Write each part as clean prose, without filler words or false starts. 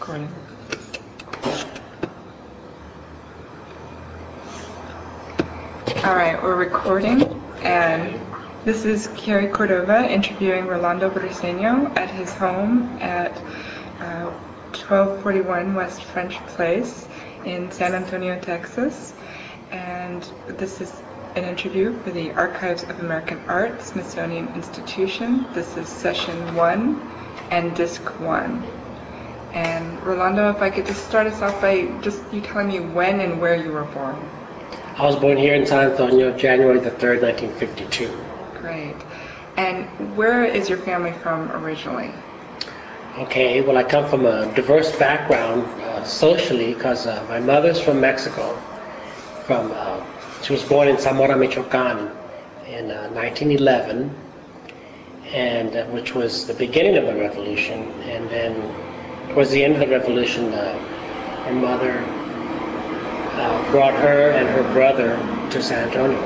Recording. All right, we're recording, and this is Carrie Cordova interviewing Rolando Briseño at his home at 1241 West French Place in San Antonio, Texas. And this is an interview for the Archives of American Art, Smithsonian Institution. This is session 1 and disc 1. And Rolando, if I could just start us off by just you telling me when and where you were born. I was born here in San Antonio, January the 3rd, 1952. Great. And where is your family from originally? Okay, well, I come from a diverse background socially because my mother's from Mexico. She was born in Zamora, Michoacan in 1911, and which was the beginning of the revolution. And then towards the end of the revolution, her mother brought her and her brother to San Antonio.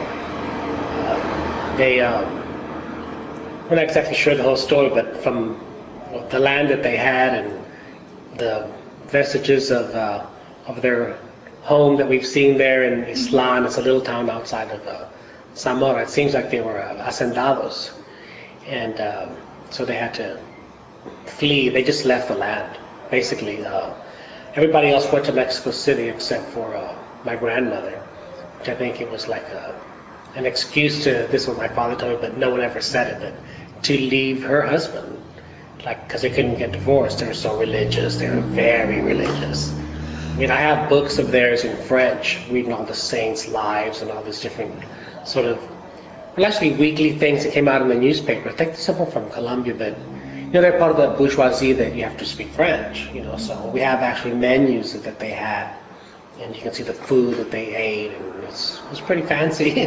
We're not exactly sure the whole story, but from the land that they had and the vestiges of their home that we've seen there in Islan, it's a little town outside of Zamora. It seems like they were hacendados, and so they had to flee. They just left the land, basically. Everybody else went to Mexico City except for my grandmother, which I think it was like an excuse to, this was my father told me, but no one ever said it, but to leave her husband, like, because they couldn't get divorced. They were so religious. They were very religious. I mean, I have books of theirs in French, reading all the saints' lives and all these different sort of, well, actually weekly things that came out in the newspaper. I think some from Colombia, but they're part of the bourgeoisie that you have to speak French, so we have actually menus that they had, and you can see the food that they ate, and it was pretty fancy.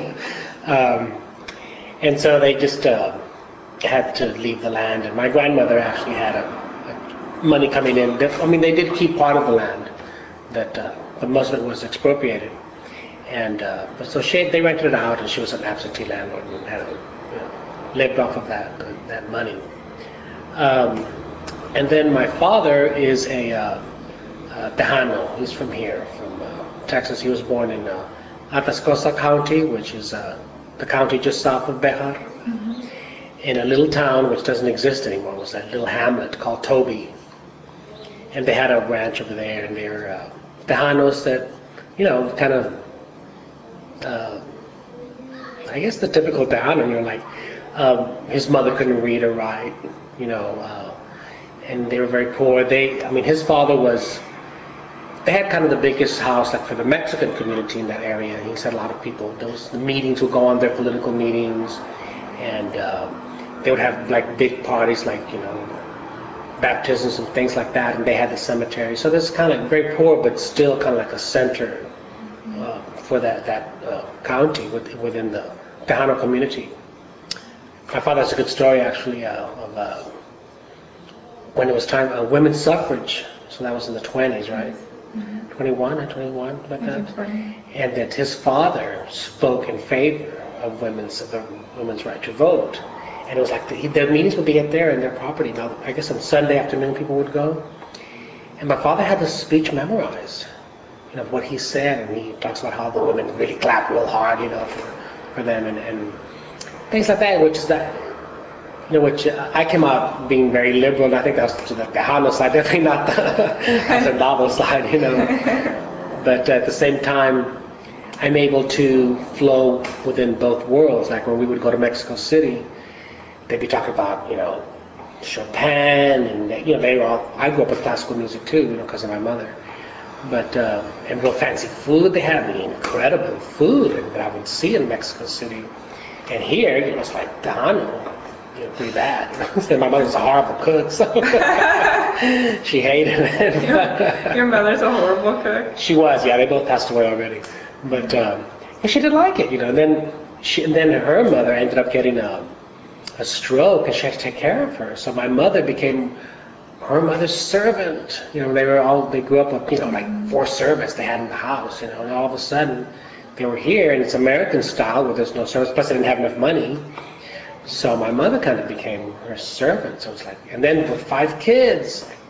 And so they just had to leave the land, and my grandmother actually had money coming in. I mean, they did keep part of the land, but most of it was expropriated. And but so they rented it out, and she was an absentee landlord and had lived off of that money. And then my father is a Tejano. He's from here, from Texas. He was born in Atascosa County, which is the county just south of Bejar, in a little town which doesn't exist anymore. It was a little hamlet called Toby. And they had a ranch over there, and they're Tejanos that, kind of, I guess the typical Tejano, like, his mother couldn't read or write, and they were very poor. His father they had kind of the biggest house, like, for the Mexican community in that area. He said a lot of people, the meetings would go on, their political meetings, and they would have, like, big parties, like, baptisms and things like that, and they had the cemetery. So this is kind of very poor, but still kind of like a center for that county within the Tejano community. My father has a good story, actually, of when it was time, women's suffrage. So that was in the 20s, right? 21, like that. And that his father spoke in favor of the women's right to vote. And it was like the meetings would be up there in their property. Now, I guess on Sunday afternoon people would go. And my father had this speech memorized, of what he said. And he talks about how the women really clapped real hard, for them and things like that, which is that, which I came out being very liberal, and I think that's to the Tejano side, definitely not the novel side, But at the same time, I'm able to flow within both worlds. Like when we would go to Mexico City, they'd be talking about, Chopin, and they were all. I grew up with classical music too, because of my mother. But and real fancy food. They had incredible food that I would see in Mexico City. And here, it's like Tejano, pretty bad. And my mother's a horrible cook, so she hated it. Your mother's a horrible cook? She was, yeah. They both passed away already. But and she didn't like it, And then her mother ended up getting a stroke, and she had to take care of her. So my mother became her mother's servant. They grew up with, like 4 servants they had in the house, and all of a sudden they were here, and it's American style where there's no service, plus they didn't have enough money. So my mother kind of became her servant. So it's like, and then with 5 kids,